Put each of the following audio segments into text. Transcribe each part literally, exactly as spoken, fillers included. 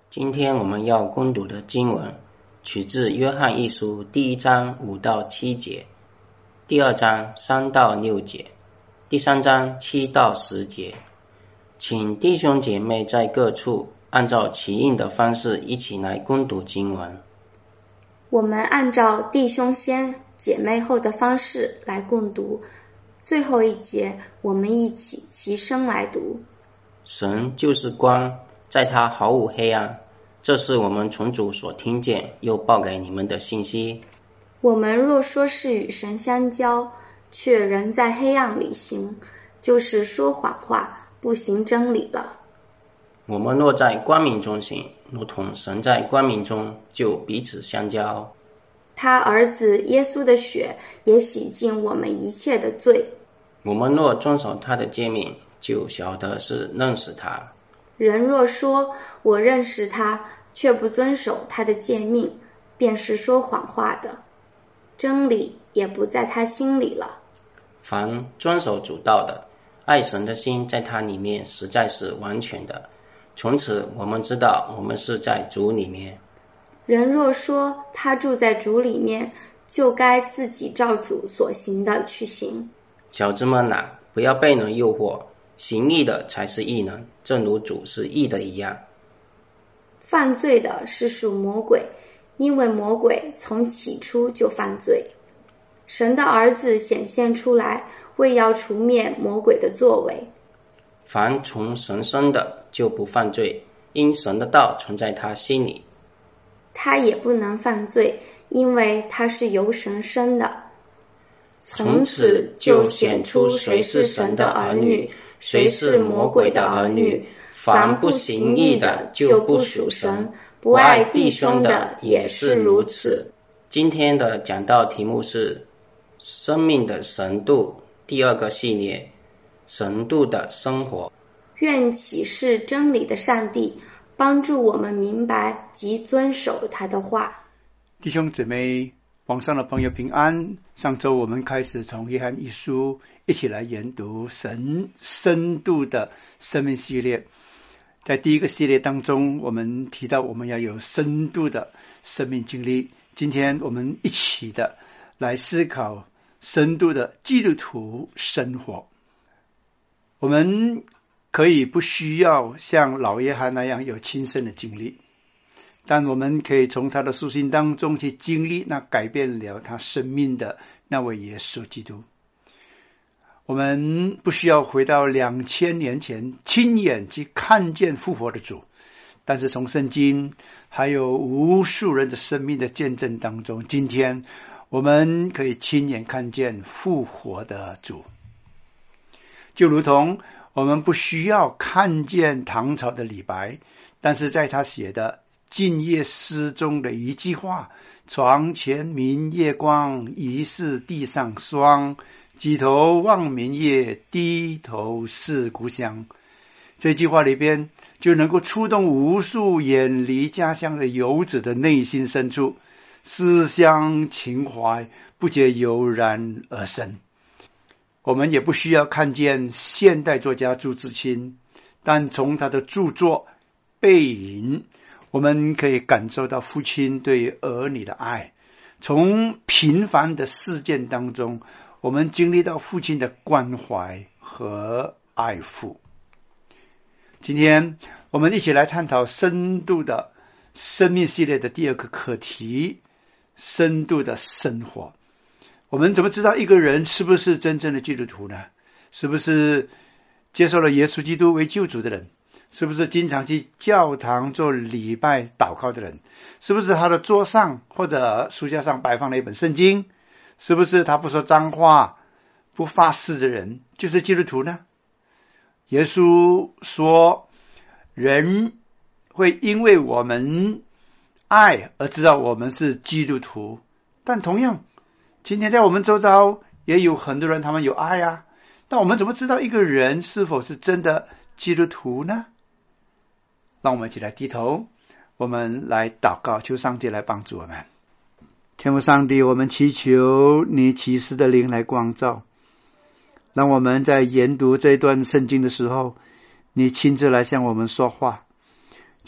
今天我们要攻读的经文取自约翰一书第一章五到七节，第二章三到六节，第三章七到十节。请弟兄姐妹在各处按照其应的方式一起来攻读经文。 我们按照弟兄先姐妹后的方式来共读，最后一节我们一起齐声来读。 神就是光，在他毫无黑暗，这是我们从主所听见又报给你们的信息。 我们若说是与神相交，却仍在黑暗里行，就是说谎话，不行真理了。 我们若在光明中行，如同神在光明中，就彼此相交。 他儿子耶稣的血也洗净我们一切的罪。 我们若遵守他的诫命，就晓得是认识他。 人若说我认识他，却不遵守他的诫命，便是说谎话的，真理也不在他心里了。 凡遵守主道的，爱神的心在他里面实在是完全的。从此我们知道我们是在主里面。 人若说他住在主里面，就该自己照主所行的去行。 小子们啊，不要被人诱惑，行义的才是义人，正如主是义的一样。 犯罪的是属魔鬼，因为魔鬼从起初就犯罪。神的儿子显现出来，为要除灭魔鬼的作为。 凡从神生的就不犯罪，因神的道存在他心里。 他也不能犯罪，因为他是由神生的。 从此就显出谁是神的儿女，谁是魔鬼的儿女。凡不行义的就不属神，不爱弟兄的也是如此。今天的讲道题目是生命的神度，第二个系列，神度的生活。 愿启示真理的上帝帮助我们明白及遵守他的话。 弟兄姊妹，网上的朋友平安。上周我们开始从约翰一书一起来研读神深度的生命系列。在第一个系列当中，我们提到我们要有深度的生命经历。今天我们一起的来思考深度的基督徒生活。我们可以不需要像老约翰那样有亲身的经历，但我们可以从他的书信当中去经历那改变了他生命的那位耶稣基督。我们不需要回到两千年前亲眼去看见复活的主，但是从圣经还有无数人的生命的见证当中，今天我们可以亲眼看见复活的主。就如同我们不需要看见唐朝的李白，但是在他写的静夜诗中的一句话，床前明月光，疑是地上霜，举头望明月，低头思故乡。这句话里边就能够触动无数远离家乡的游子的内心深处，思乡情怀不觉油然而生。我们也不需要看见现代作家朱自清，但从他的著作《背影》，我们可以感受到父亲对儿女的爱。从平凡的事件当中，我们经历到父亲的关怀和爱抚。今天我们一起来探讨深度的生命系列的第二个课题，深度的生活。我们怎么知道一个人是不是真正的基督徒呢？是不是接受了耶稣基督为救主的人？是不是经常去教堂做礼拜祷告的人？是不是他的桌上或者书架上摆放了一本圣经？是不是他不说脏话不发誓的人就是基督徒呢？耶稣说，人会因为我们爱而知道我们是基督徒，但同样今天在我们周遭也有很多人，他们有爱啊，但我们怎么知道一个人是否是真的基督徒呢？让我们一起来低头，我们来祷告，求上帝来帮助我们。天父上帝，我们祈求你启示的灵来光照，让我们在研读这段圣经的时候，你亲自来向我们说话，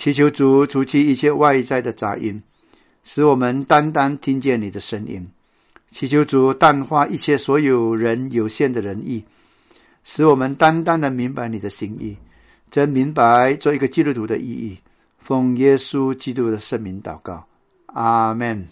祈求主除去一切外在的杂音，使我们单单听见你的声音。祈求主淡化一切所有人有限的仁义，使我们单单的明白你的心意，真明白做一个基督徒的意义。奉耶稣基督的圣名祷告，阿们。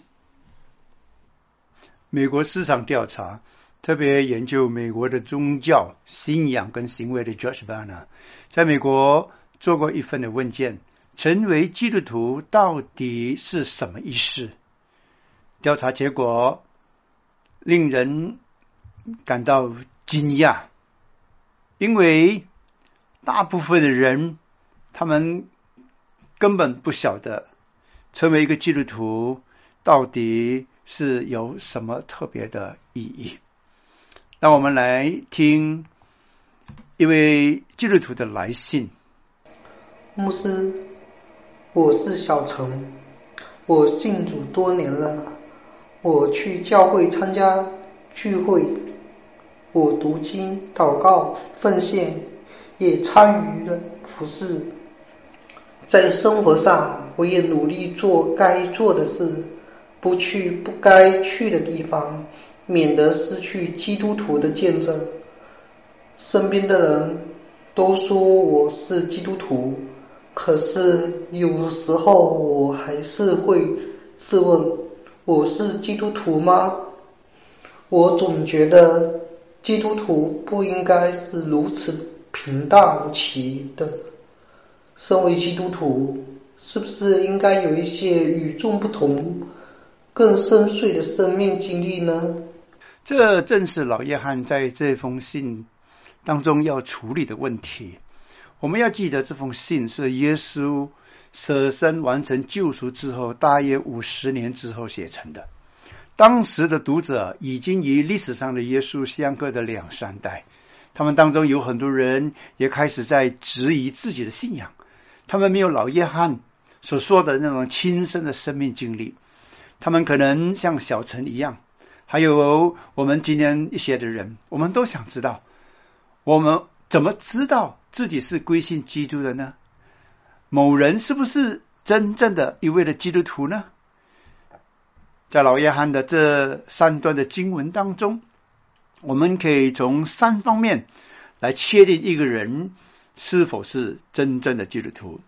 美国市场调查特别研究美国的宗教信仰跟行为的 George Barna 在美国做过一份的问卷，成为基督徒到底是什么意思？调查结果令人感到惊讶，因为大部分的人他们根本不晓得成为一个基督徒到底是有什么特别的意义。让我们来听一位基督徒的来信。 牧师，我是小陈，我信主多年了，我去教会参加聚会，我读经、祷告、奉献，也参与了服事。在生活上，我也努力做该做的事，不去不该去的地方，免得失去基督徒的见证。身边的人都说我是基督徒，可是有时候我还是会自问，我是基督徒吗？我总觉得基督徒不应该是如此平淡无奇的。身为基督徒，是不是应该有一些与众不同、更深邃的生命经历呢？ 这正是老约翰在这封信当中要处理的问题。我们要记得，这封信是耶稣舍身完成救赎之后大约五十年之后写成的。当时的读者已经与历史上的耶稣相隔的两三代，他们当中有很多人也开始在质疑自己的信仰，他们没有老约翰所说的那种亲身的生命经历，他们可能像小陈一样，还有我们今天一些的人，我们都想知道，我们怎么知道自己是归信基督的呢？某人是不是真正的一位的基督徒呢？在老约翰的这三段的经文当中，我们可以从三方面来确定一个人是否是真正的基督徒。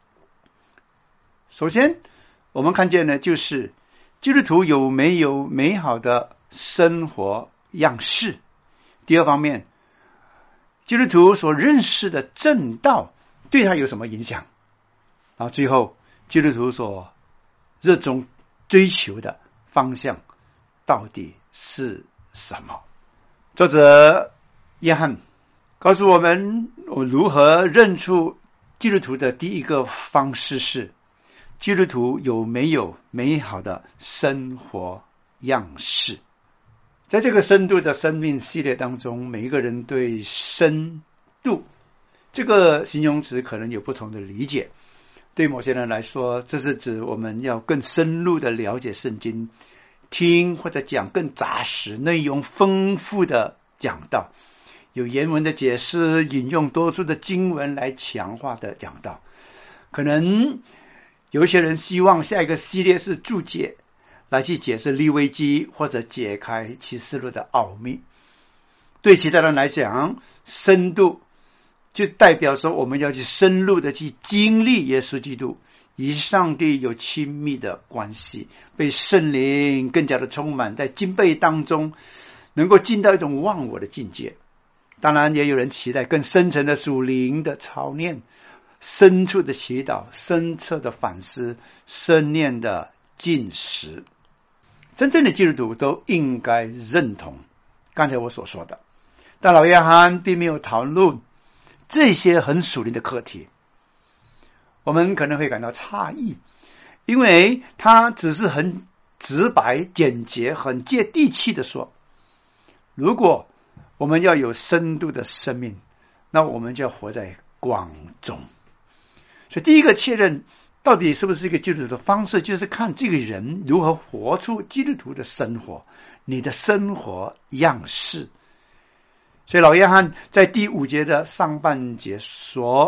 首先我们看见呢，就是基督徒有没有美好的生活样式。第二方面，基督徒所认识的正道对他有什么影响。然后最后，基督徒所热衷追求的方向到底是什么。作者约翰告诉我们，我如何认出基督徒的第一个方式是，基督徒有没有美好的生活样式。在这个深度的生命系列当中，每一个人对深度这个形容词可能有不同的理解。对某些人来说，这是指我们要更深入的了解圣经，听或者讲更扎实、内容丰富的讲道，有原文的解释，引用多处的经文来强化的讲道。可能有一些人希望下一个系列是注解，来去解释利未记或者解开启示录的奥秘。对其他人来讲，深度就代表说我们要去深入的去经历耶稣基督，与上帝有亲密的关系，被圣灵更加的充满，在敬拜当中能够进到一种忘我的境界。当然也有人期待更深层的属灵的操练，深处的祈祷，深刻的反思，深念的进食。真正的基督徒都应该认同刚才我所说的，但老约翰并没有讨论这些很属灵的课题。我们可能会感到诧异，因为他只是很直白、简洁、很接地气的说，如果我们要有深度的生命，那我们就要活在光中。所以第一个确认到底是不是一个基督徒的方式，就是看这个人如何活出基督徒的生活，你的生活样式。所以老约翰在第五节的上半节说，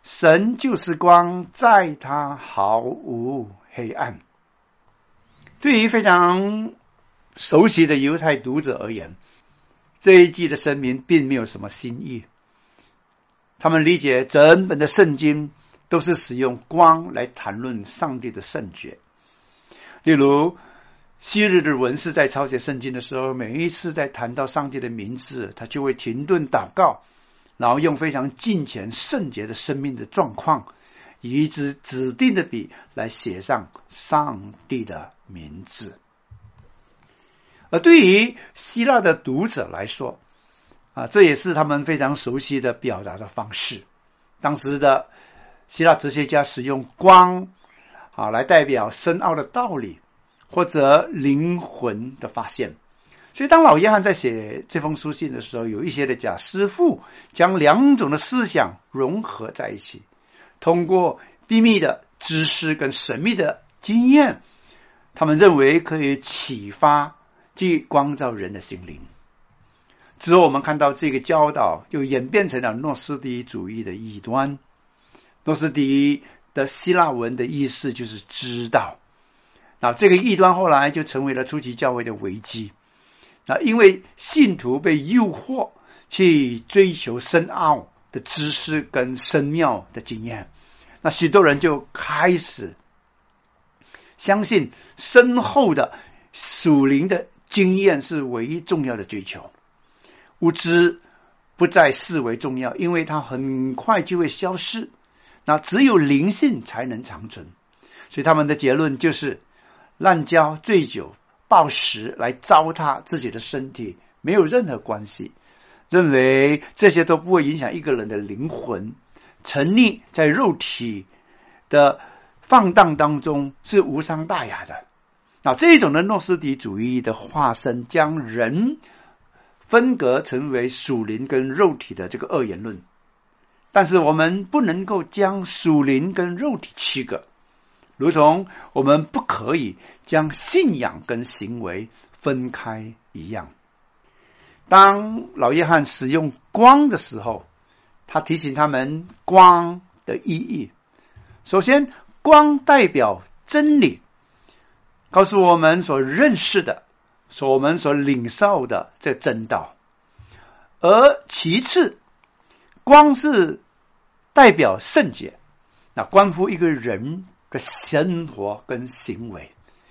神就是光，在他毫无黑暗。对于非常熟悉的犹太读者而言，这一季的声明并没有什么新意。他们理解整本的圣经都是使用光来谈论上帝的圣洁。例如昔日的文士在抄写圣经的时候，每一次在谈到上帝的名字，他就会停顿祷告，然后用非常敬虔圣洁的生命的状况，以一支指定的笔来写上上帝的名字。而对于希腊的读者来说啊，这也是他们非常熟悉的表达的方式。当时的希腊哲学家使用光啊来代表深奥的道理或者灵魂的发现。所以当老约翰在写这封书信的时候，有一些的假师傅将两种的思想融合在一起，通过秘密的知识跟神秘的经验，他们认为可以启发即光照人的心灵。之后我们看到这个教导就演变成了诺斯底主义的异端。诺斯底的希腊文的意思就是知道，那这个异端后来就成为了初期教会的危机。那因为信徒被诱惑去追求深奥的知识跟深妙的经验，那许多人就开始相信深厚的属灵的经验是唯一重要的追求，无知不再视为重要，因为它很快就会消失，那只有灵性才能长存。所以他们的结论就是滥交、醉酒、暴食来糟蹋自己的身体没有任何关系，认为这些都不会影响一个人的灵魂，沉溺在肉体的放荡当中是无伤大雅的。那这种的诺斯底主义的化身，将人分隔成为属灵跟肉体的这个二元论。但是我们不能够将属灵跟肉体区隔，如同我们不可以将信仰跟行为分开一样。当老约翰使用光的时候，他提醒他们光的意义。首先，光代表真理，告诉我们所认识的，所我们所领受的这真道。而其次，光是代表圣洁，那关乎一个人的生活跟行为，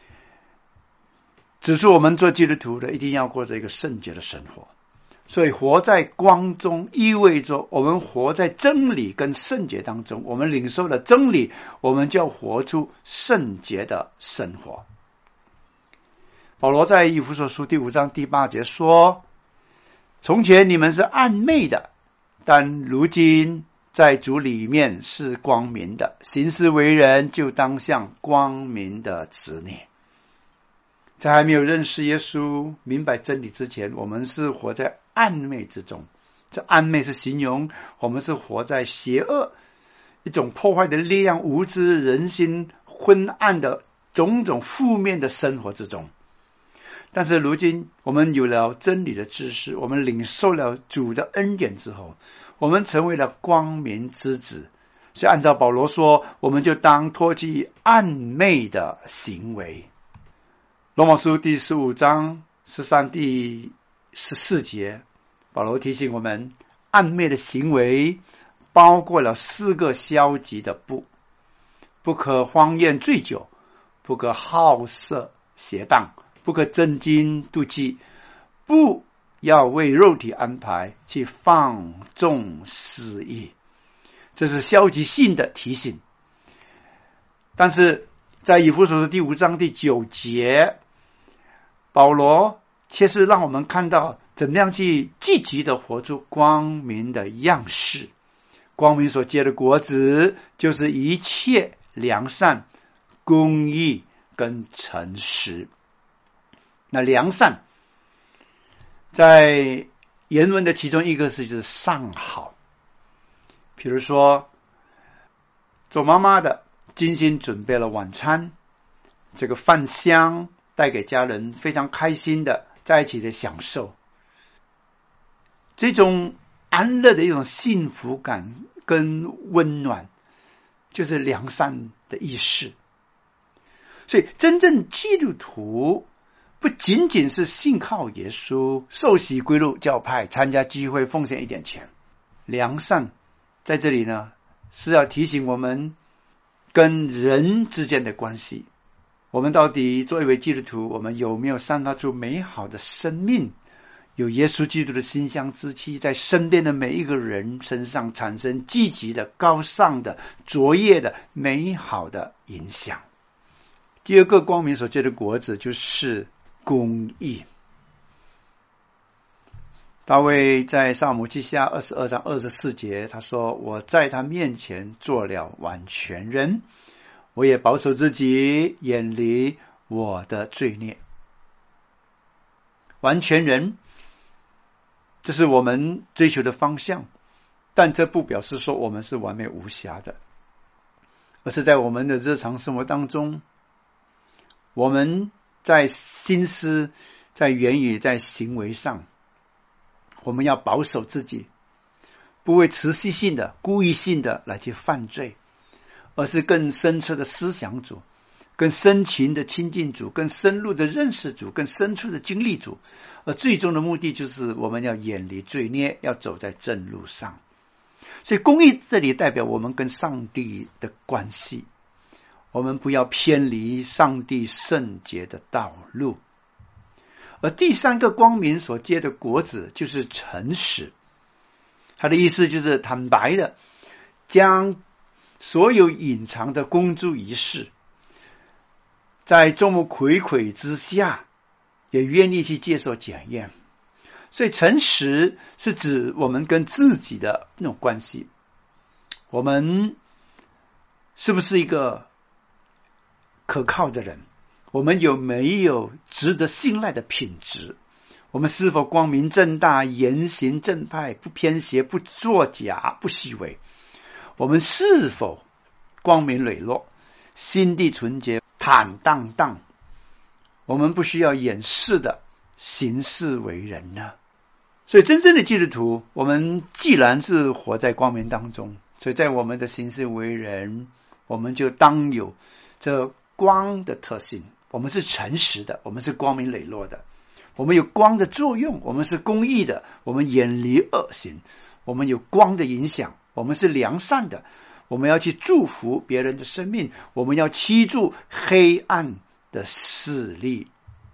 指出我们做基督徒的一定要过着一个圣洁的生活。所以活在光中意味着我们活在真理跟圣洁当中，我们领受了真理，我们就要活出圣洁的生活。保罗在以弗所书第五章第八节说，从前你们是暗昧的，但如今在主里面是光明的，行事为人就当像光明的子女。在还没有认识耶稣明白真理之前，我们是活在暗昧之中。这暗昧是形容我们是活在邪恶一种破坏的力量，无知人心昏暗的种种负面的生活之中。但是如今我们有了真理的知识，我们领受了主的恩典之后，我们成为了光明之子。所以按照保罗说，我们就当脱去暗昧的行为。罗马书第十五章十三第十四节，保罗提醒我们，暗昧的行为包括了四个消极的不：不可荒宴醉酒，不可好色邪荡，不可争竞妒忌，不要为肉体安排去放纵私意。这是消极性的提醒。但是在以弗所书第五章第九节，保罗却是让我们看到怎么样去积极的活出光明的样式。光明所结的果子就是一切良善、公义跟诚实。那良善在原文的其中一个是就是上好，比如说做妈妈的精心准备了晚餐，这个饭香带给家人非常开心的在一起的享受，这种安乐的一种幸福感跟温暖，就是良善的意思。所以真正基督徒不仅仅是信靠耶稣，受洗归入教派，参加聚会，奉献一点钱。良善在这里呢，是要提醒我们跟人之间的关系。我们到底作为一位基督徒，我们有没有散发出美好的生命，有耶稣基督的馨香之气，在身边的每一个人身上产生积极的、高尚的、卓越的、美好的影响。第二个光明所结的果子就是公义。大卫在撒母记下二十二章二十四节，他说：我在他面前做了完全人，我也保守自己，远离我的罪孽。完全人，这是我们追求的方向，但这不表示说我们是完美无瑕的，而是在我们的日常生活当中，我们在心思、在言语、在行为上，我们要保守自己，不会持续性的、故意性的来去犯罪，而是更深切的思想主，更深情的亲近主，更深入的认识主，更深处的经历主。而最终的目的就是我们要远离罪孽，要走在正路上。所以公义这里代表我们跟上帝的关系，我们不要偏离上帝圣洁的道路。而第三个光明所结的果子就是诚实，他的意思就是坦白的将所有隐藏的公诸于世，在众目睽睽之下也愿意去接受检验。所以诚实是指我们跟自己的那种关系，我们是不是一个可靠的人，我们有没有值得信赖的品质，我们是否光明正大，言行正派，不偏邪，不作假，不虚伪，我们是否光明磊落，心地纯洁，坦荡荡，我们不需要掩饰的行事为人呢？所以真正的基督徒，我们既然是活在光明当中，所以在我们的行事为人，我们就当有这光的特性，我们是诚实的，我们是光明磊落的，我们有光的作用，我们是公义的，我们远离恶行，我们有光的影响，我们是良善的，我们要去祝福别人的生命，我们要驱逐黑暗的势力。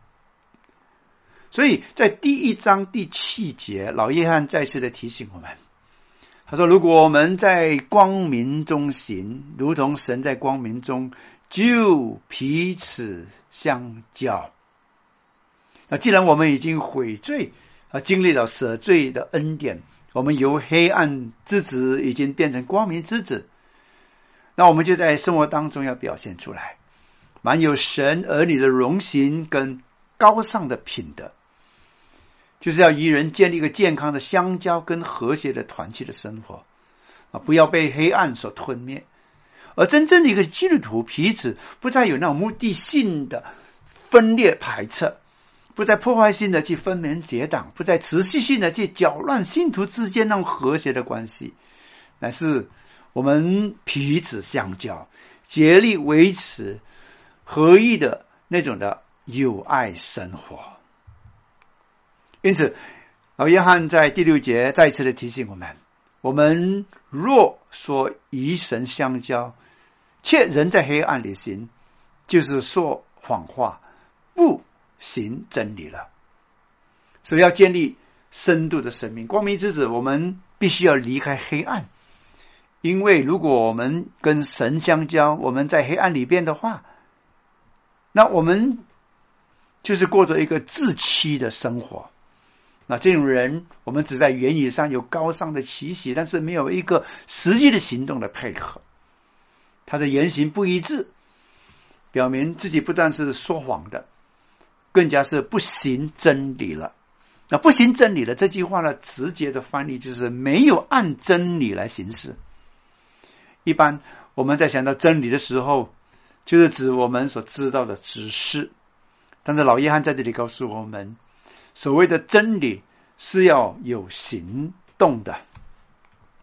所以在第一章第七节，老约翰再次的提醒我们，他说如果我们在光明中行，如同神在光明中，就彼此相交。那既然我们已经悔罪，经历了赦罪的恩典，我们由黑暗之子已经变成光明之子，那我们就在生活当中要表现出来，满有神儿女的荣行跟高尚的品德，就是要与人建立一个健康的相交跟和谐的团契的生活，不要被黑暗所吞灭。而真正的一个基督徒，彼此不再有那种目的性的分裂排斥，不再破坏性的去分门结党，不再持续性的去搅乱信徒之间那种和谐的关系，乃是我们彼此相交，竭力维持合一的那种的友爱生活。因此老约翰在第六节再次的提醒我们，我们若说与神相交，却人在黑暗里行，就是说谎话，不行真理了。所以要建立深度的生命，光明之子，我们必须要离开黑暗，因为如果我们跟神相交，我们在黑暗里边的话，那我们就是过着一个自欺的生活。那这种人，我们只在言语上有高尚的气息，但是没有一个实际的行动的配合，他的言行不一致，表明自己不但是说谎的，更加是不行真理了。那不行真理了这句话呢，直接的翻译就是没有按真理来行事。一般我们在想到真理的时候，就是指我们所知道的知识，但是老约翰在这里告诉我们，所谓的真理是要有行动的。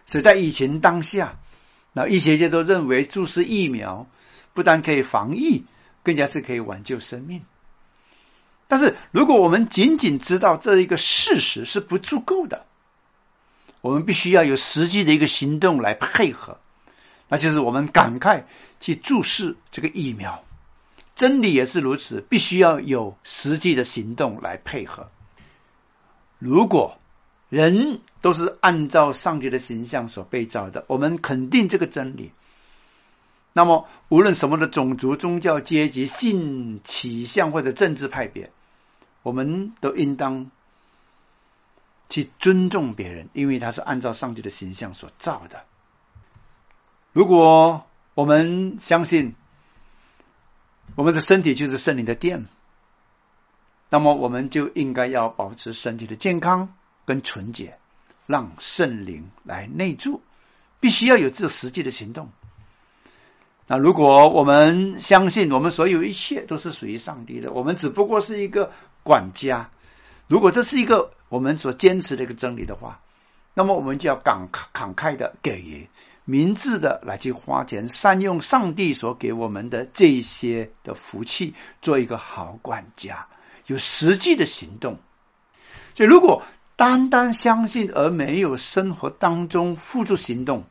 所以在疫情当下，那医学界都认为注射疫苗不但可以防疫，更加是可以挽救生命。但是如果我们仅仅知道这一个事实是不足够的，我们必须要有实际的一个行动来配合，那就是我们赶快去注射这个疫苗。真理也是如此，必须要有实际的行动来配合。如果人都是按照上帝的形象所被造的，我们肯定这个真理，那么无论什么的种族、宗教、阶级、性取向或者政治派别，我们都应当去尊重别人，因为他是按照上帝的形象所造的。如果我们相信我们的身体就是圣灵的殿，那么我们就应该要保持身体的健康跟纯洁，让圣灵来内住，必须要有这实际的行动。那如果我们相信我们所有一切都是属于上帝的，我们只不过是一个管家，如果这是一个我们所坚持的一个真理的话，那么我们就要慷慷慨的给予，明智的来去花钱，善用上帝所给我们的这些的福气，做一个好管家，有实际的行动。所以如果单单相信而没有生活当中付诸行动，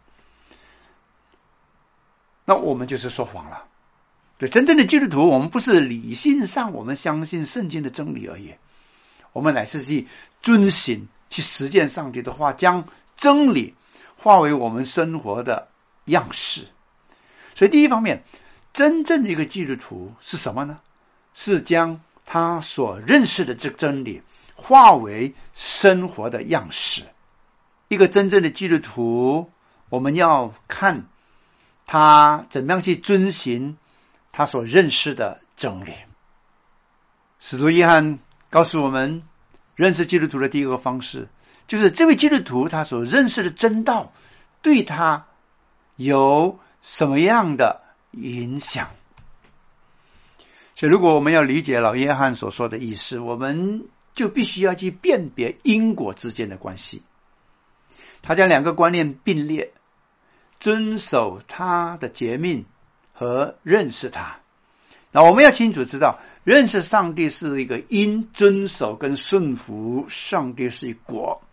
那我们就是说谎了。对，真正的基督徒，我们不是理性上我们相信圣经的真理而已，我们乃是去遵行，去实践上帝的话，将真理化为我们生活的样式。所以第一方面，真正的一个基督徒是什么呢？是将他所认识的这真理化为生活的样式。一个真正的基督徒，我们要看他怎么样去遵行他所认识的真理。使徒约翰告诉我们，认识基督徒的第一个方式，就是这位基督徒他所认识的真道对他有什么样的影响。所以如果我们要理解老约翰所说的意思，我们就必须要去辨别因果之间的关系。他将两个观念并列，遵守他的诫命和认识他。那我们要清楚知道，认识上帝是一个因，遵守跟顺服上帝是一果。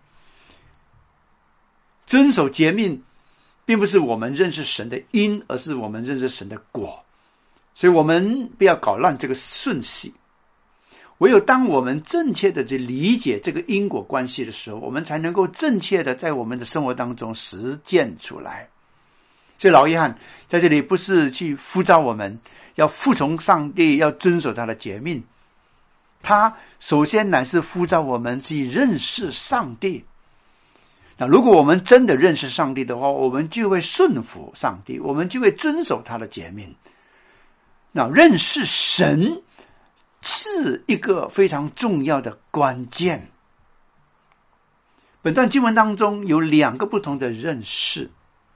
遵守诫命并不是我们认识神的因，而是我们认识神的果。所以我们不要搞乱这个顺序。唯有当我们正确的去理解这个因果关系的时候，我们才能够正确的在我们的生活当中实践出来。所以老约翰在这里不是去呼召我们要服从上帝，要遵守他的诫命，他首先乃是呼召我们去认识上帝。那如果我们真的认识上帝的话，我们就会顺服上帝，我们就会遵守他的诫命。那认识神是一个非常重要的关键。本段经文当中有两个不同的认识，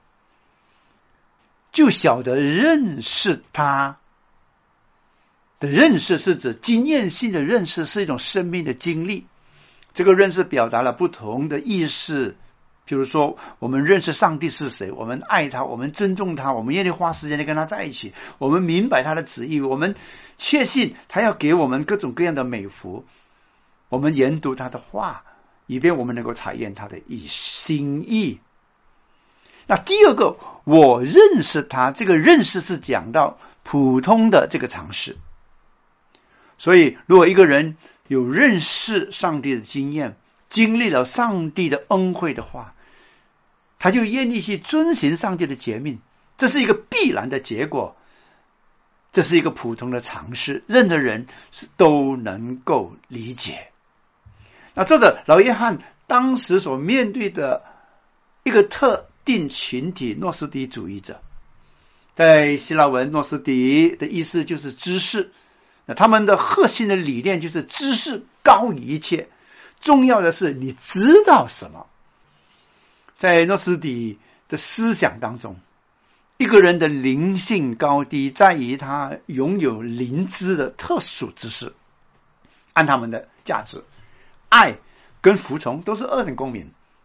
就晓得认识他的认识是指经验性的认识，是一种生命的经历。这个认识表达了不同的意思，比如说我们认识上帝是谁，我们爱他，我们尊重他，我们愿意花时间的跟他在一起，我们明白他的旨意，我们确信他要给我们各种各样的美福，我们研读他的话，以便我们能够察验他的心意。那第二个，我认识他，这个认识是讲到普通的这个常识。所以如果一个人有认识上帝的经验，经历了上帝的恩惠的话，他就愿意去遵行上帝的诫命，这是一个必然的结果，这是一个普通的常识，任何人是都能够理解。那作者老约翰当时所面对的一个特定群体，诺斯底主义者，在希腊文诺斯底的意思就是知识，那他们的核心的理念就是知识高于一切，重要的是你知道什么。在诺斯底的思想当中，一个人的灵性高低在于他拥有灵知的特殊知识。按他们的价值，爱跟服从都是二等公民，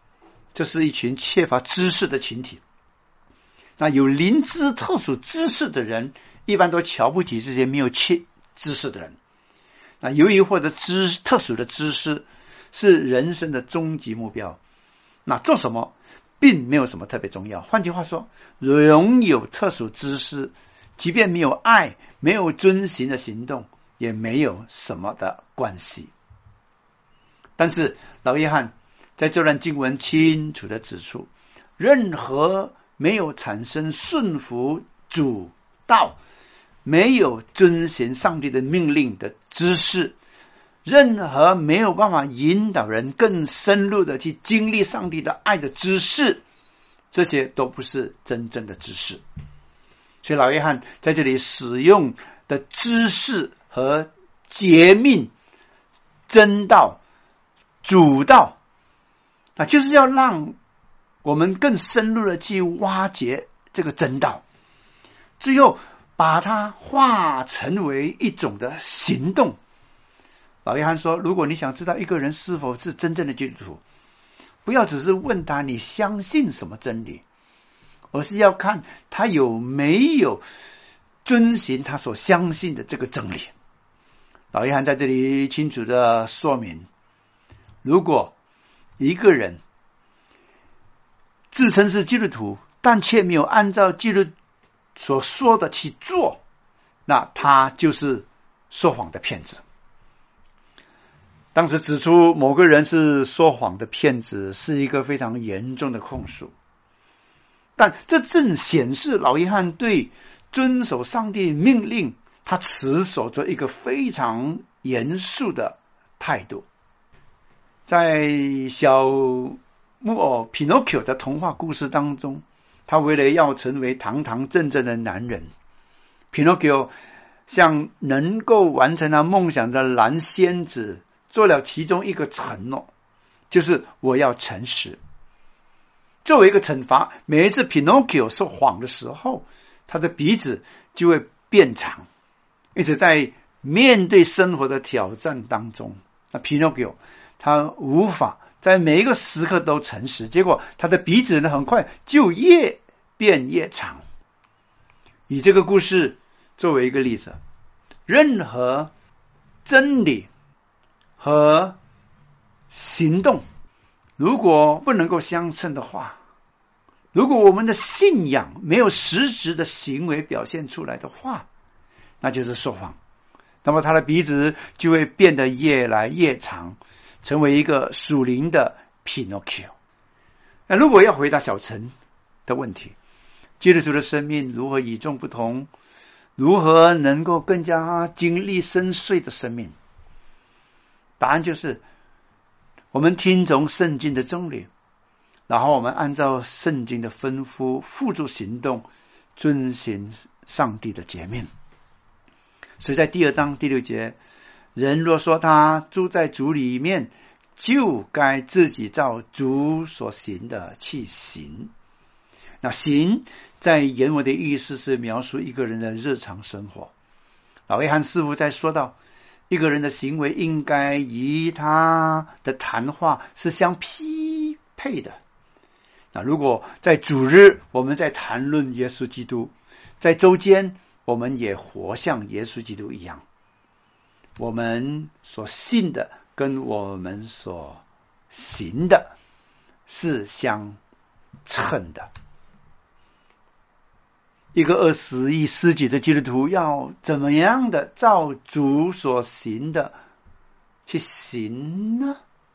这是一群缺乏知识的群体。那有灵知特殊知识的人，一般都瞧不起这些没有知识的人。那由于获得知特殊的知识是人生的终极目标，那做什么并没有什么特别重要。换句话说，拥有特殊知识，即便没有爱，没有遵行的行动，也没有什么的关系。但是老约翰在这段经文清楚地指出，任何没有产生顺服主道，没有遵行上帝的命令的知识，任何没有办法引导人更深入的去经历上帝的爱的知识，这些都不是真正的知识。所以老约翰在这里使用的知识和诫命、真道、主道，那就是要让我们更深入的去挖掘这个真道，最后把它化成为一种的行动。老约翰说，如果你想知道一个人是否是真正的基督徒，不要只是问他你相信什么真理，而是要看他有没有遵循他所相信的这个真理。老约翰在这里清楚的说明，如果一个人自称是基督徒，但却没有按照基督所说的去做，那他就是说谎的骗子。当时指出某个人是说谎的骗子，是一个非常严重的控诉，但这正显示老约翰对遵守上帝命令，他持守着一个非常严肃的态度。在小木偶皮诺丘的童话故事当中，他为了要成为堂堂正正的男人，皮诺丘向能够完成他梦想的蓝仙子做了其中一个承诺，就是我要诚实。作为一个惩罚，每一次皮诺丘说谎的时候，他的鼻子就会变长。一直在面对生活的挑战当中，那皮诺丘他无法在每一个时刻都诚实，结果他的鼻子呢很快就越变越长。以这个故事作为一个例子，任何真理和行动如果不能够相称的话，如果我们的信仰没有实质的行为表现出来的话，那就是说谎。那么他的鼻子就会变得越来越长，成为一个属灵的 Pinocchio。 那如果要回答小陈的问题，基督徒的生命如何与众不同，如何能够更加经历深邃的生命，答案就是我们听从圣经的真理，然后我们按照圣经的吩咐付诸行动，遵行上帝的诫命。所以在第二章第六节，人若说他住在主里面，就该自己照主所行的去行。那行在原文的意思是描述一个人的日常生活。老约翰师傅在说到一个人的行为应该与他的谈话是相匹配的。那如果在主日我们在谈论耶稣基督，在周间我们也活像耶稣基督一样，我们所信的跟我们所行的是相称的。一个二十一世纪的基督徒要怎么样的照主所行的去行呢？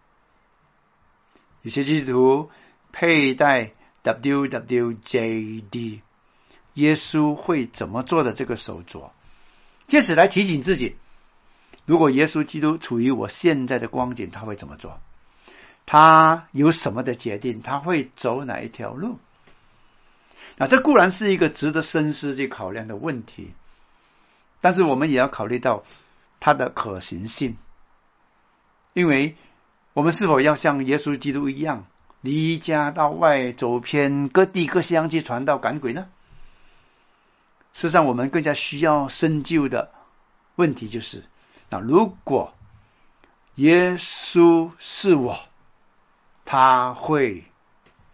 有些基督徒佩戴 W W J D 耶稣会怎么做的这个手镯，借此来提醒自己，如果耶稣基督处于我现在的光景，他会怎么做？他有什么的决定？他会走哪一条路？那这固然是一个值得深思去考量的问题，但是我们也要考虑到它的可行性。因为我们是否要像耶稣基督一样，离家到外，走遍各地各乡去传道赶鬼呢？事实上我们更加需要深究的问题就是，那如果耶稣是我，他会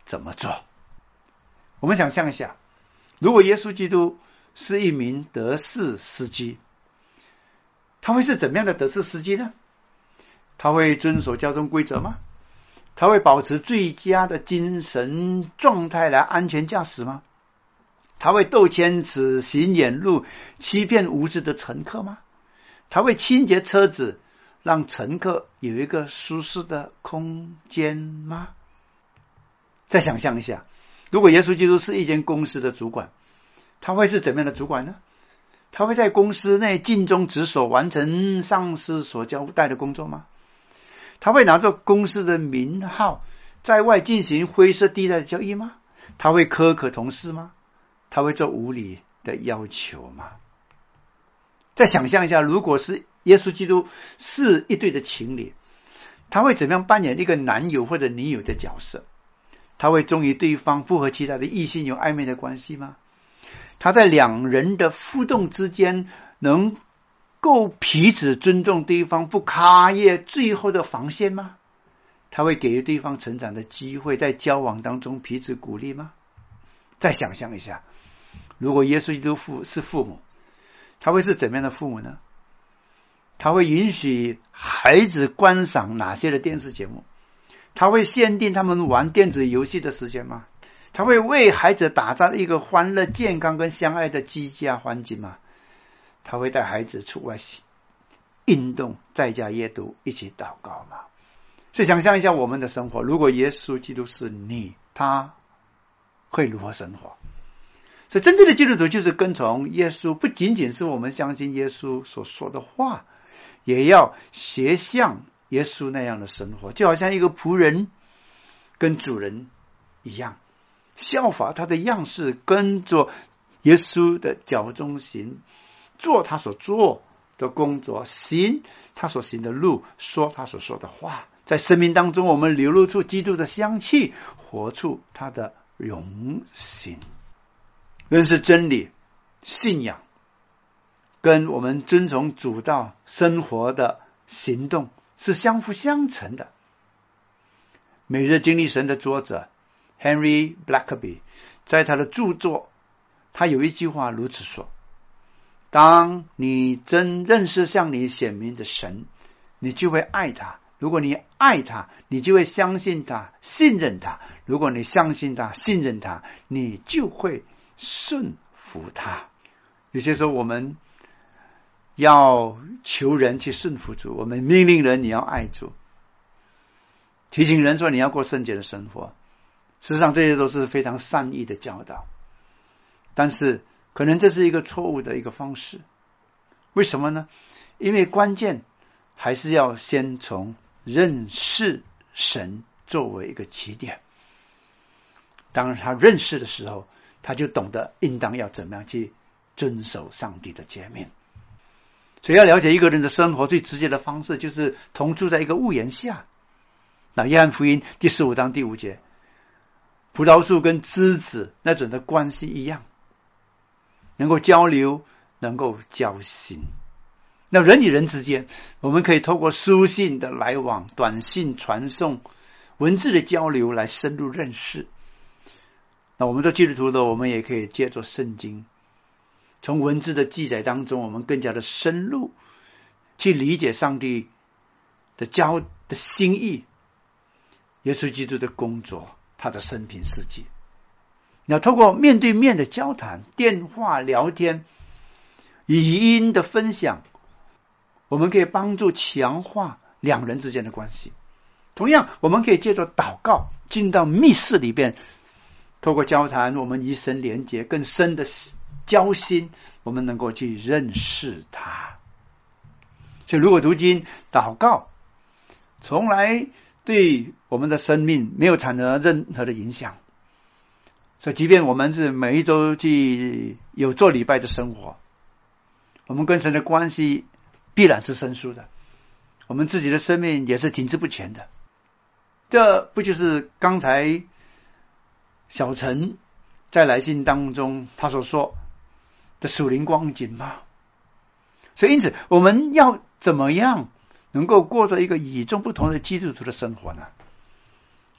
怎么做。我们想象一下，如果耶稣基督是一名德士司机，他会是怎么样的德士司机呢？他会遵守交通规则吗？他会保持最佳的精神状态来安全驾驶吗？他会斗千尺行远路，欺骗无知的乘客吗？他会清洁车子，让乘客有一个舒适的空间吗？再想象一下，如果耶稣基督是一间公司的主管，他会是怎么样的主管呢？他会在公司内尽忠职守，完成上司所交代的工作吗？他会拿着公司的名号在外进行灰色地带的交易吗？他会苛刻同事吗？他会做无理的要求吗？再想象一下，如果是耶稣基督是一对的情侣，他会怎么样扮演一个男友或者女友的角色？他会忠于对方，不和其他的异性有暧昧的关系吗？他在两人的互动之间能够彼此尊重对方，不跨越最后的防线吗？他会给予对方成长的机会，在交往当中彼此鼓励吗？再想象一下，如果耶稣基督是父母，他会是怎么样的父母呢？他会允许孩子观赏哪些的电视节目？他会限定他们玩电子游戏的时间吗？他会为孩子打造一个欢乐、健康跟相爱的居家环境吗？他会带孩子出外运动，在家阅读，一起祷告吗？所以想象一下我们的生活，如果耶稣基督是你，他会如何生活？所以真正的基督徒就是跟从耶稣，不仅仅是我们相信耶稣所说的话，也要学像耶稣那样的生活，就好像一个仆人跟主人一样，效法他的样式，跟着耶稣的脚中行，做他所做的工作，行他所行的路，说他所说的话，在生命当中我们流露出基督的香气，活出他的荣行。认识真理、信仰跟我们遵从主道生活的行动是相辅相成的。每日经历神的作者 Henry Blackaby 在他的著作，他有一句话如此说：当你真认识向你显明的神，你就会爱他。如果你爱他，你就会相信他、信任他。如果你相信他、信任他，你就会顺服他。有些时候我们要求人去顺服主，我们命令人你要爱主，提醒人说你要过圣洁的生活。事实上这些都是非常善意的教导，但是可能这是一个错误的一个方式。为什么呢？因为关键还是要先从认识神作为一个起点。当他认识的时候，他就懂得应当要怎么样去遵守上帝的诫命。所以要了解一个人的生活最直接的方式，就是同住在一个屋檐下。那约翰福音第十五章第五节，葡萄树跟枝子那种的关系一样，能够交流，能够交心。那人与人之间，我们可以透过书信的来往、短信传送、文字的交流来深入认识。那我们做基督徒的，我们也可以借助圣经，从文字的记载当中，我们更加的深入去理解上帝的教的心意，耶稣基督的工作，他的生平事迹。那透过面对面的交谈、电话聊天、语音的分享，我们可以帮助强化两人之间的关系。同样，我们可以借助祷告进到密室里边，透过交谈，我们与神连结，更深的交心，我们能够去认识他。所以如果读经祷告从来对我们的生命没有产生任何的影响，所以即便我们是每一周去有做礼拜的生活，我们跟神的关系必然是生疏的，我们自己的生命也是停滞不前的。这不就是刚才小陈在来信当中他所说的属灵光景吗？所以因此我们要怎么样能够过着一个与众不同的基督徒的生活呢？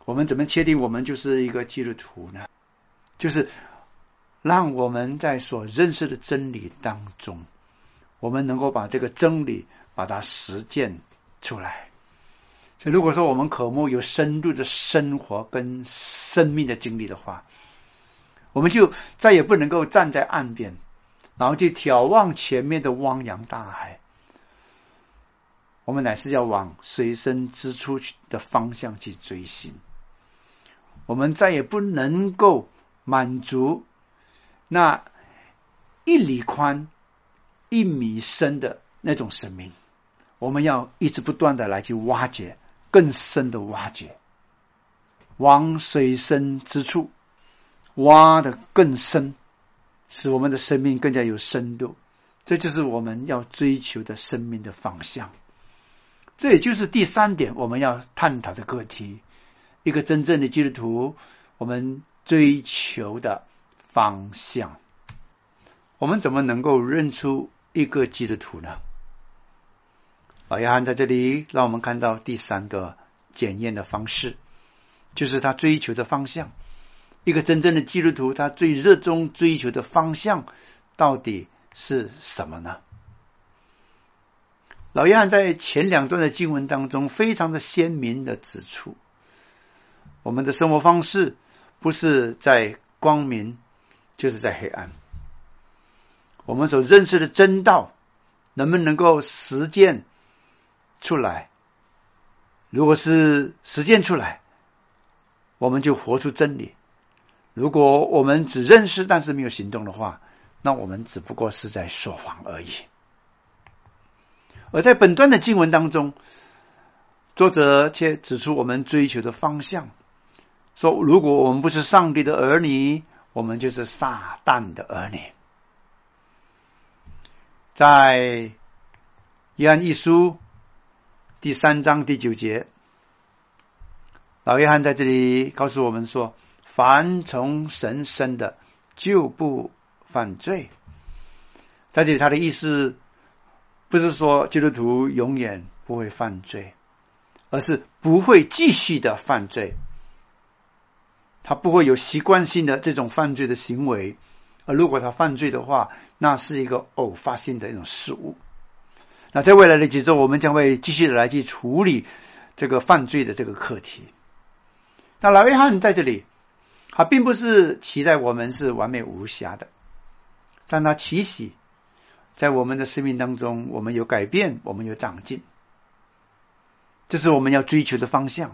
我们怎么确定我们就是一个基督徒呢？就是让我们在所认识的真理当中，我们能够把这个真理把它实践出来。所以如果说我们渴慕有深度的生活跟生命的经历的话，我们就再也不能够站在岸边，然后去眺望前面的汪洋大海，我们乃是要往水深之处的方向去追寻。我们再也不能够满足那一里宽一米深的那种生命，我们要一直不断的来去挖掘，更深的挖掘，往水深之处挖得更深，使我们的生命更加有深度。这就是我们要追求的生命的方向。这也就是第三点我们要探讨的课题，一个真正的基督徒我们追求的方向。我们怎么能够认出一个基督徒呢？老约翰在这里让我们看到第三个检验的方式，就是他追求的方向。一个真正的基督徒他最热衷追求的方向到底是什么呢？老约翰在前两段的经文当中非常的鲜明的指出，我们的生活方式不是在光明就是在黑暗，我们所认识的真道能不能够实践出来，如果是实践出来，我们就活出真理。如果我们只认识但是没有行动的话，那我们只不过是在说谎而已。而在本段的经文当中，作者却指出我们追求的方向，说如果我们不是上帝的儿女，我们就是撒旦的儿女。在约翰一书第三章第九节，老约翰在这里告诉我们说，凡从神生的就不犯罪。在这里他的意思不是说基督徒永远不会犯罪，而是不会继续的犯罪，他不会有习惯性的这种犯罪的行为，而如果他犯罪的话，那是一个偶发性的一种事物。那在未来的几周我们将会继续的来去处理这个犯罪的这个课题。那老约翰在这里他并不是期待我们是完美无瑕的，但他期许在我们的生命当中我们有改变，我们有长进，这是我们要追求的方向。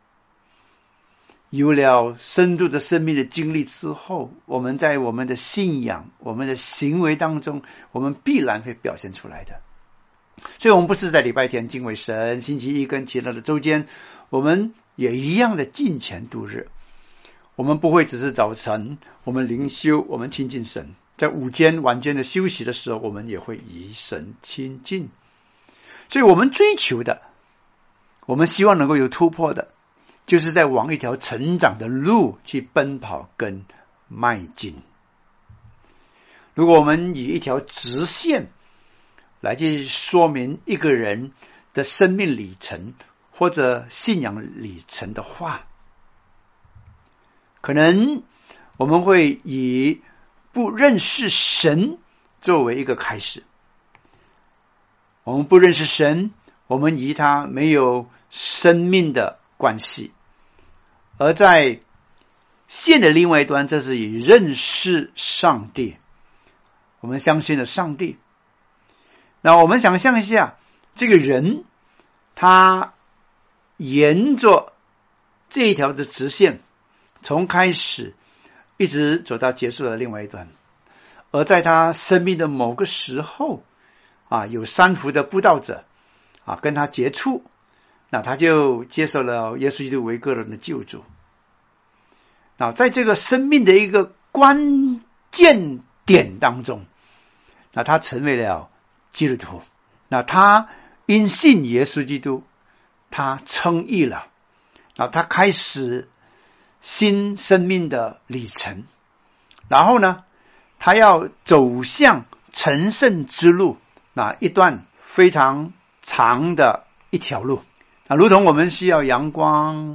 有了深度的生命的经历之后，我们在我们的信仰我们的行为当中我们必然会表现出来的。所以我们不是在礼拜天敬畏神，星期一跟其他的周间我们也一样的敬虔度日。我们不会只是早晨我们灵修我们亲近神，在午间晚间的休息的时候我们也会与神亲近。所以我们追求的，我们希望能够有突破的，就是在往一条成长的路去奔跑跟迈进。如果我们以一条直线来去说明一个人的生命里程或者信仰里程的话，可能我们会以不认识神作为一个开始。我们不认识神，我们与他没有生命的关系。而在线的另外一端，这是以认识上帝，我们相信了上帝。那我们想象一下，这个人他沿着这一条的直线从开始一直走到结束的另外一端，而在他生命的某个时候啊，有三福的布道者啊跟他接触，那他就接受了耶稣基督为个人的救主。那在这个生命的一个关键点当中，那他成为了基督徒。那他因信耶稣基督，他称义了，那他开始新生命的里程。然后呢，他要走向成圣之路，那一段非常长的一条路。那如同我们需要阳光，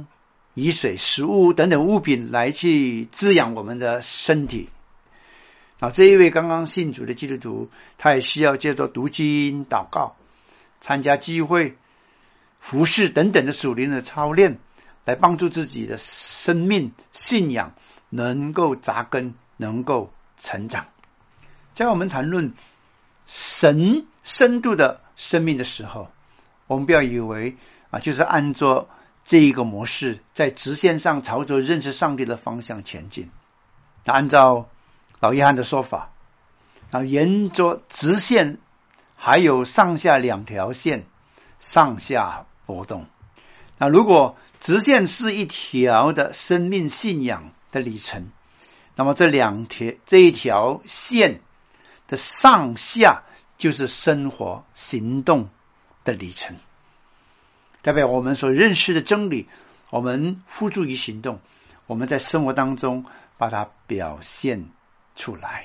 雨水、食物等等物品来去滋养我们的身体。啊，这一位刚刚信主的基督徒，他也需要借着读经、祷告、参加聚会、服事等等的属灵的操练，来帮助自己的生命信仰能够扎根，能够成长。在我们谈论神深度的生命的时候，我们不要以为啊，就是按照这一个模式，在直线上朝着认识上帝的方向前进。那按照老约翰的说法，啊，沿着直线还有上下两条线上下波动。那如果直线是一条的生命信仰的里程，那么这两条这一条线的上下就是生活行动的里程，代表我们所认识的真理，我们付诸于行动，我们在生活当中把它表现出来。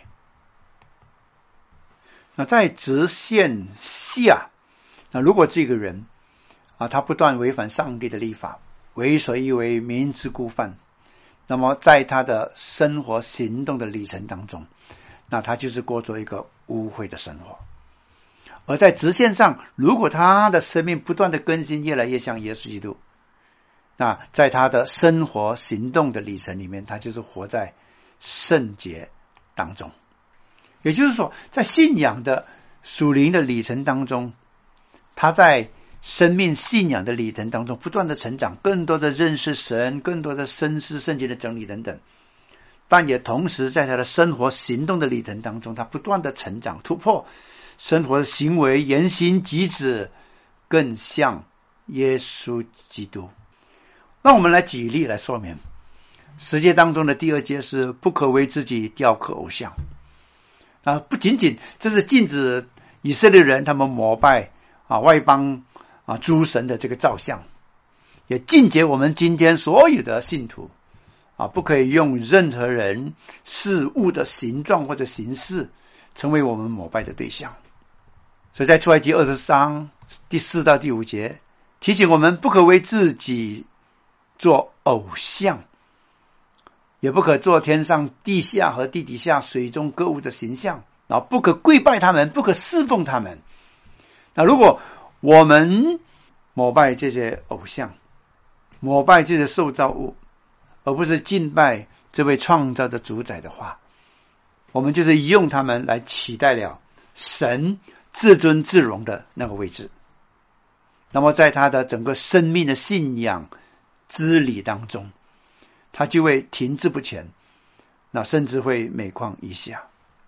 那在直线下，那如果这个人啊，他不断违反上帝的律法，为所欲为，明知故犯，那么在他的生活行动的里程当中，那他就是过着一个污秽的生活。而在直线上，如果他的生命不断的更新，越来越像耶稣基督，那在他的生活行动的里程里面，他就是活在圣洁当中。也就是说，在信仰的属灵的里程当中，他在生命信仰的里程当中不断的成长，更多的认识神，更多的深思圣经的真理等等。但也同时在他的生活行动的里程当中，他不断的成长突破，生活的行为言行举止更像耶稣基督。那我们来举例来说明，十诫当中的第二诫是不可为自己雕刻偶像啊，不仅仅这是禁止以色列人他们膜拜啊外邦啊诸神的这个造像，也禁止我们今天所有的信徒啊不可以用任何人事物的形状或者形式成为我们膜拜的对象。所以在出埃及二十章第四到第五节提醒我们，不可为自己做偶像，也不可做天上地下和地底下水中各物的形象，然后不可跪拜他们，不可侍奉他们。那如果我们膜拜这些偶像，膜拜这些受造物，而不是敬拜这位创造的主宰的话，我们就是用他们来取代了神至尊至荣的那个位置。那么在他的整个生命的信仰之理当中，他就会停滞不前，那甚至会每况愈下。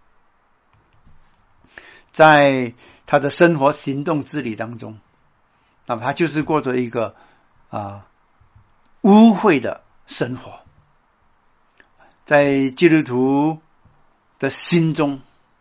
在他的生活行动之理当中，那么他就是过着一个啊污秽的生活。在基督徒的心中，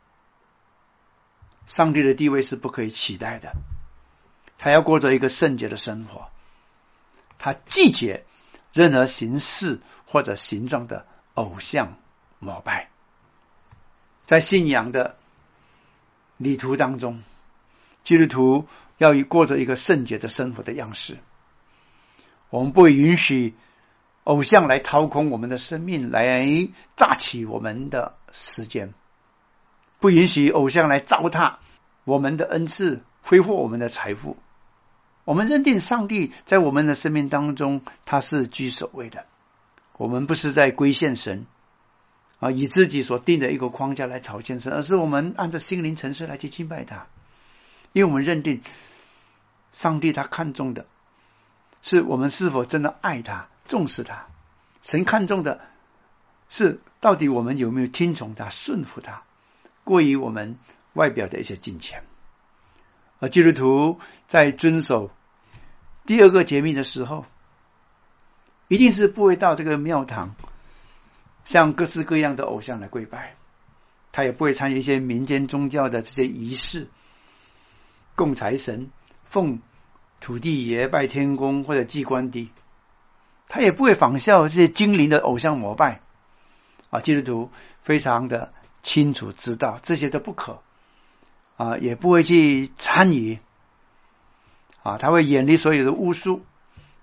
上帝的地位是不可以取代的，他要过着一个圣洁的生活，他拒绝任何形式或者形状的偶像膜拜。在信仰的旅途当中，基督徒要过着一个圣洁的生活的样式。我们不会允许偶像来掏空我们的生命，来榨取我们的时间，不允许偶像来糟蹋我们的恩赐，挥霍我们的财富。我们认定上帝在我们的生命当中，他是居首位的。我们不是在归献神啊，以自己所定的一个框架来朝见神，而是我们按照心灵诚实来去敬拜他。因为我们认定上帝他看重的是我们是否真的爱他，重视他。神看重的是到底我们有没有听从他，顺服他，过于我们外表的一些金钱。而基督徒在遵守第二个诫命的时候，一定是不会到这个庙堂向各式各样的偶像来跪拜，他也不会参与一些民间宗教的这些仪式，供财神、奉土地爷、拜天公或者祭关帝，他也不会仿效这些精灵的偶像膜拜啊。基督徒非常的清楚知道这些都不可啊，也不会去参与啊，他会远离所有的巫术，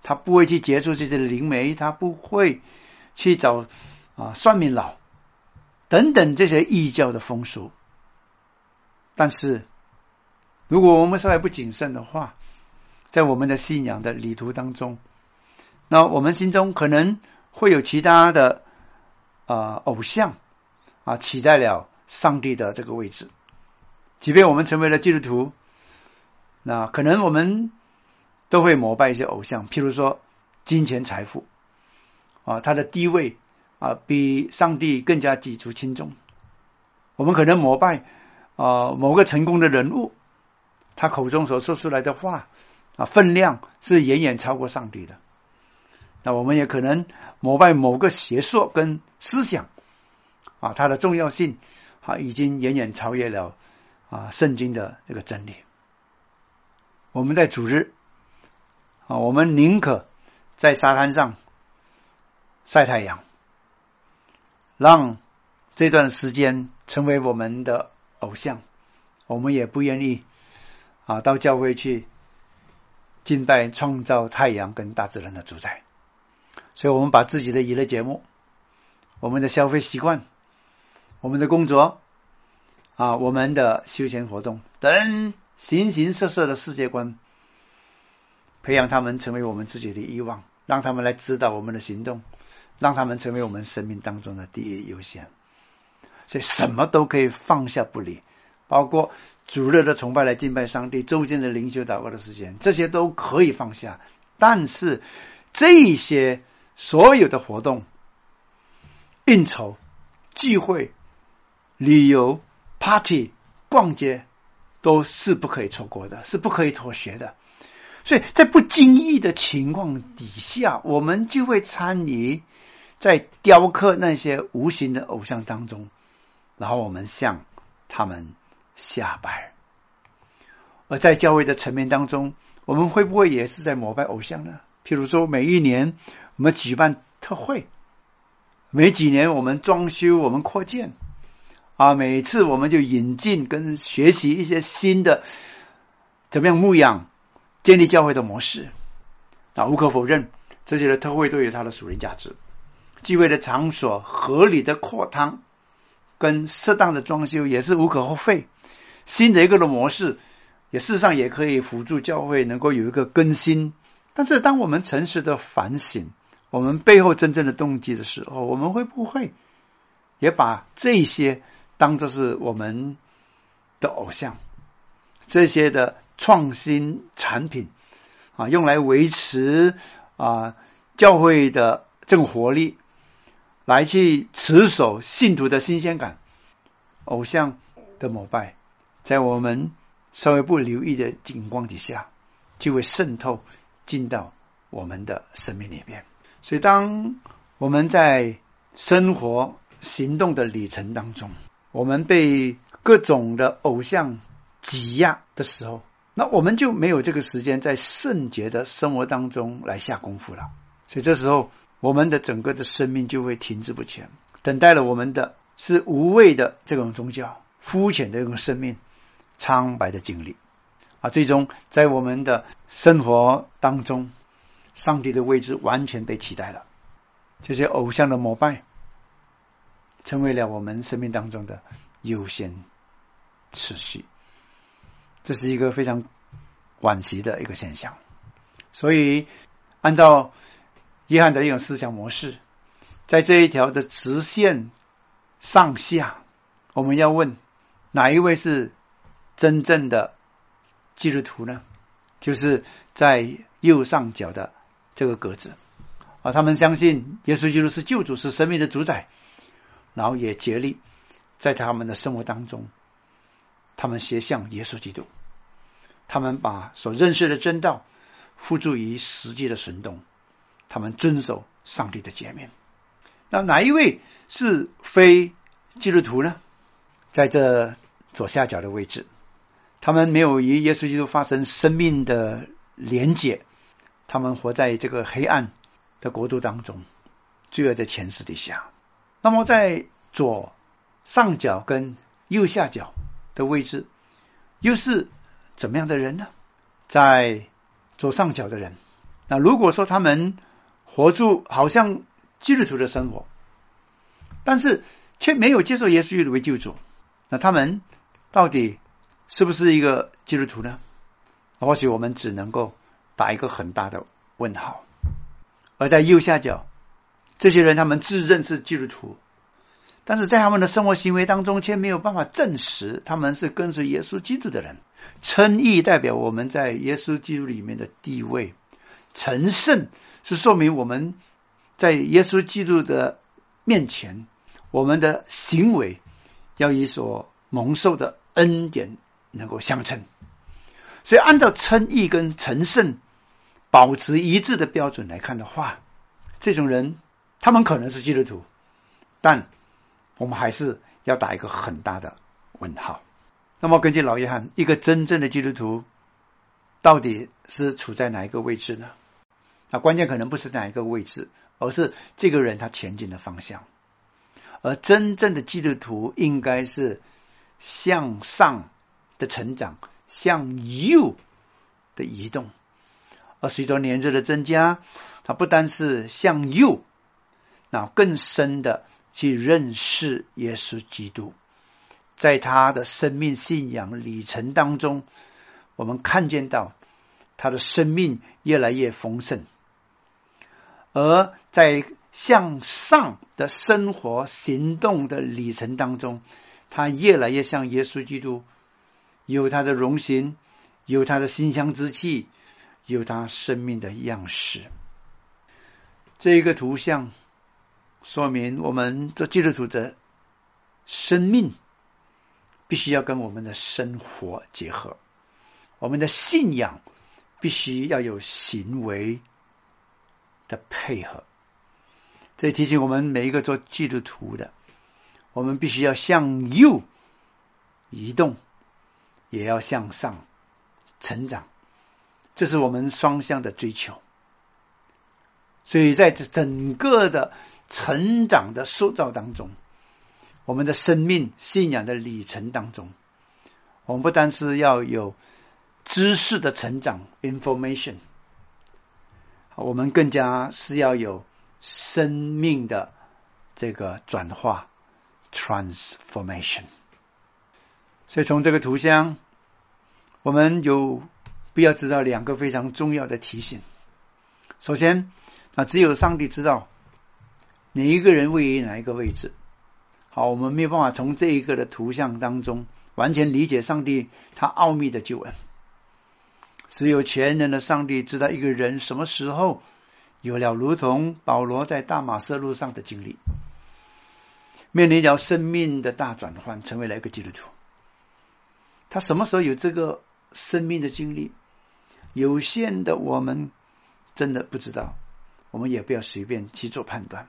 他不会去接触这些灵媒，他不会去找啊算命佬等等这些异教的风俗。但是如果我们稍微不谨慎的话，在我们的信仰的旅途当中，那我们心中可能会有其他的呃偶像啊取代了上帝的这个位置。即便我们成为了基督徒，那可能我们都会膜拜一些偶像，譬如说金钱财富啊，他的地位啊比上帝更加举足轻重。我们可能膜拜啊某个成功的人物，他口中所说出来的话啊分量是远远超过上帝的。那我们也可能膜拜某个学说跟思想啊，它的重要性啊已经远远超越了啊圣经的这个真理。我们在主日啊，我们宁可在沙滩上晒太阳，让这段时间成为我们的偶像，我们也不愿意啊到教会去敬拜创造太阳跟大自然的主宰。所以我们把自己的娱乐节目、我们的消费习惯、我们的工作啊、我们的休闲活动等形形色色的世界观，培养他们成为我们自己的欲望，让他们来指导我们的行动，让他们成为我们生命当中的第一优先。所以什么都可以放下不理，包括主日的崇拜来敬拜上帝，周间的灵修祷告的时间，这些都可以放下。但是这些所有的活动、应酬、聚会、旅游、party、逛街都是不可以错过的，是不可以妥协的。所以在不经意的情况底下，我们就会参与在雕刻那些无形的偶像当中，然后我们向他们下拜。而在教会的层面当中，我们会不会也是在膜拜偶像呢？譬如说每一年我们举办特会，每几年我们装修，我们扩建啊，每次我们就引进跟学习一些新的怎么样牧养建立教会的模式。那无可否认，这些的特会都有它的属灵价值。聚会的场所合理的扩张跟适当的装修也是无可厚非。新的一个的模式也事实上也可以辅助教会能够有一个更新。但是当我们诚实的反省我们背后真正的动机的时候，我们会不会也把这些当作是我们的偶像，这些的创新产品啊，用来维持啊教会的这种活力，来去持守信徒的新鲜感。偶像的膜拜在我们稍微不留意的景况底下，就会渗透进到我们的生命里面。所以当我们在生活行动的里程当中，我们被各种的偶像挤压的时候，那我们就没有这个时间在圣洁的生活当中来下功夫了。所以这时候我们的整个的生命就会停滞不前，等待了我们的是无谓的这种宗教，肤浅的这种生命，苍白的经历啊，最终在我们的生活当中，上帝的位置完全被取代了。这些偶像的膜拜成为了我们生命当中的优先次序，这是一个非常惋惜的一个现象。所以按照约翰的一种思想模式，在这一条的直线上下，我们要问哪一位是真正的基督徒呢？就是在右上角的这个格子啊，他们相信耶稣基督是救主，是生命的主宰，然后也竭力在他们的生活当中，他们学像耶稣基督，他们把所认识的真道付诸于实际的行动，他们遵守上帝的诫命。那哪一位是非基督徒呢？在这左下角的位置，他们没有与耶稣基督发生生命的连结，他们活在这个黑暗的国度当中，罪恶的权势底下。那么在左上角跟右下角的位置又是怎么样的人呢？在左上角的人， 那如果说他们活出好像基督徒的生活，但是却没有接受耶稣基督为救主，那他们到底是不是一个基督徒呢？或许我们只能够打一个很大的问号。而在右下角，这些人他们自认是基督徒，但是在他们的生活行为当中却没有办法证实他们是跟随耶稣基督的人。称义代表我们在耶稣基督里面的地位，成圣是说明我们在耶稣基督的面前，我们的行为要与所蒙受的恩典能够相称。所以按照称义跟成圣保持一致的标准来看的话，这种人他们可能是基督徒，但我们还是要打一个很大的问号。那么根据老约翰，一个真正的基督徒到底是处在哪一个位置呢？那关键可能不是哪一个位置，而是这个人他前进的方向。而真正的基督徒应该是向上的成长，向右的移动。而随着年日的增加，他不单是向右，那更深的去认识耶稣基督。在他的生命信仰里程当中，我们看见到他的生命越来越丰盛，而在向上的生活行动的里程当中，他越来越像耶稣基督，有他的荣行，有他的馨香之气，有他生命的样式。这一个图像说明我们这基督徒的生命必须要跟我们的生活结合，我们的信仰必须要有行为的配合。这提醒我们每一个做基督徒的，我们必须要向右移动，也要向上成长，这是我们双向的追求。所以在整个的成长的塑造当中，我们的生命信仰的里程当中，我们不单是要有知识的成长 information， 我们更加是要有生命的这个转化 transformation。 所以从这个图像我们有必要知道两个非常重要的提醒。首先，那只有上帝知道哪一个人位于哪一个位置。好，我们没有办法从这一个的图像当中完全理解上帝他奥秘的救恩。只有全能的上帝知道一个人什么时候有了如同保罗在大马色路上的经历，面临了生命的大转换，成为了一个基督徒。他什么时候有这个生命的经历，有限的我们真的不知道，我们也不要随便去做判断。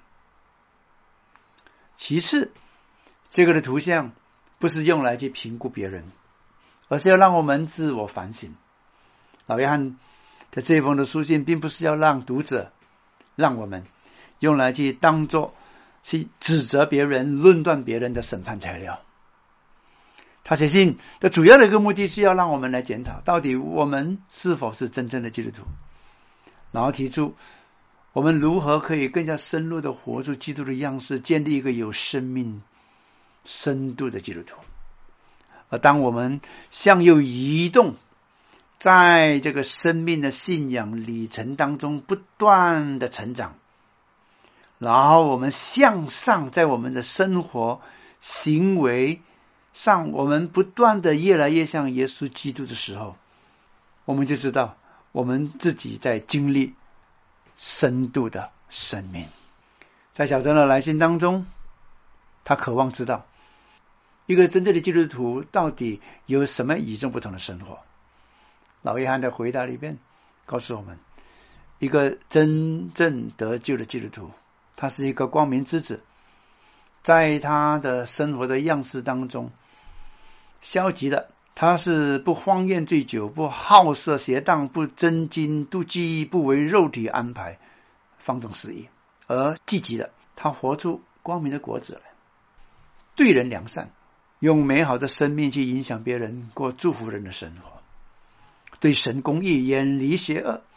其次，这个的图像不是用来去评估别人，而是要让我们自我反省。老约翰的这一封的书信并不是要让读者让我们用来去当作去指责别人论断别人的审判材料。他写信的主要的一个目的是要让我们来检讨到底我们是否是真正的基督徒，然后提出我们如何可以更加深入的活出基督的样式，建立一个有生命深度的基督徒。而当我们向右移动，在这个生命的信仰里程当中不断的成长，然后我们向上，在我们的生活行为上我们不断的越来越像耶稣基督的时候，我们就知道我们自己在经历深度的生命。在小珍的来信当中，他渴望知道一个真正的基督徒到底有什么与众不同的生活。老约翰的回答里边告诉我们，一个真正得救的基督徒，他是一个光明之子，在他的生活的样式当中，消极的他是不荒宴醉酒，不好色邪荡，不争矜妒忌，不为肉体安排，放纵私意。而积极的他活出光明的果子来，对人良善，用美好的生命去影响别人，过祝福人的生活，对神公义，远离邪恶，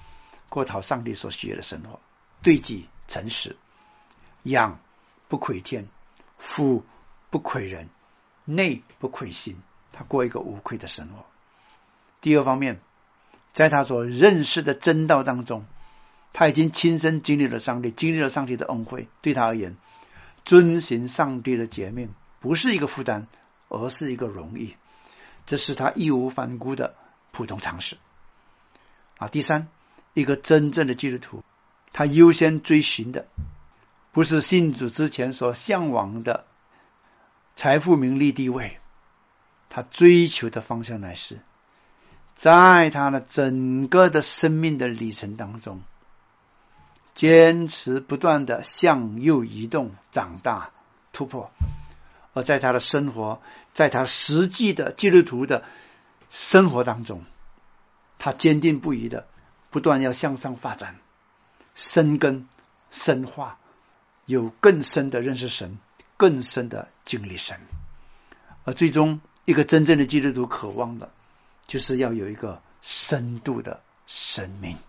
过讨上帝所喜悦的生活，对己诚实，养不亏天，富不亏人，内不亏心，他过一个无愧的生活。第二方面，在他所认识的真道当中，他已经亲身经历了上帝，经历了上帝的恩惠。对他而言，遵行上帝的诫命不是一个负担，而是一个荣誉，这是他义无反顾的普通常识啊。第三，一个真正的基督徒，他优先追寻的不是信主之前所向往的财富、名利、地位，他追求的方向乃是在他的整个的生命的里程当中，坚持不断的向右移动、长大、突破。而在他的生活，在他实际的基督徒的生活当中，他坚定不移的不断要向上发展，深耕深化，有更深的认识神，更深的经历神。而最终一个真正的基督徒渴望的就是要有一个深度的生命。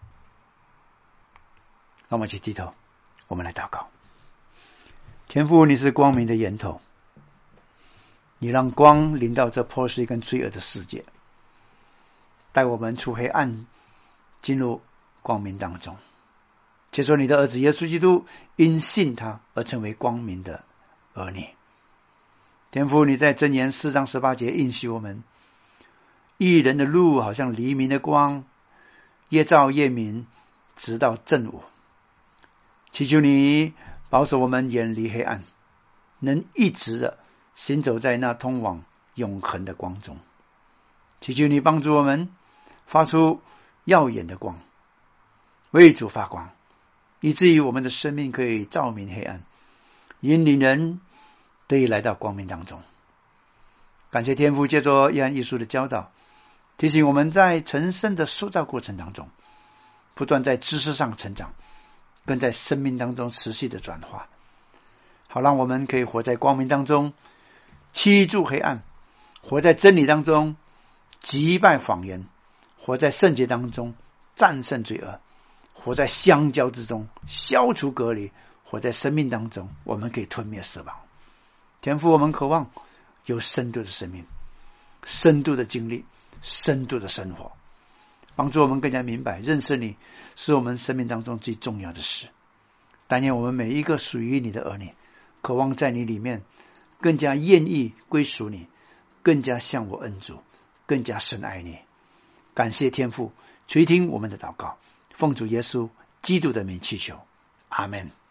让我们一起低头，我们来祷告。天父，你是光明的源头，你让光临到这破碎跟罪恶的世界，带我们出黑暗进入光明当中。接受你的儿子耶稣基督因信他而成为光明的儿女。天父，你在箴言四章十八节应许我们，义人的路好像黎明的光，夜照夜明，直到正午。祈求你保守我们远离黑暗，能一直的行走在那通往永恒的光中。祈求你帮助我们发出耀眼的光，为主发光，以至于我们的生命可以照明黑暗，引领人得以来到光明当中。感谢天父借着约翰一书的教导，提醒我们在成圣的塑造过程当中，不断在知识上成长，更在生命当中持续的转化，好让我们可以活在光明当中，驱逐黑暗，活在真理当中，击败谎言，活在圣洁当中，战胜罪恶，活在相交之中，消除隔离，活在生命当中，我们可以吞灭死亡。天父，我们渴望有深度的生命，深度的经历，深度的生活，帮助我们更加明白认识你是我们生命当中最重要的事。但愿我们每一个属于你的儿女，渴望在你里面更加愿意归属你，更加向我恩主，更加深爱你。感谢天父垂听我们的祷告，奉主耶稣基督的名祈求，阿们。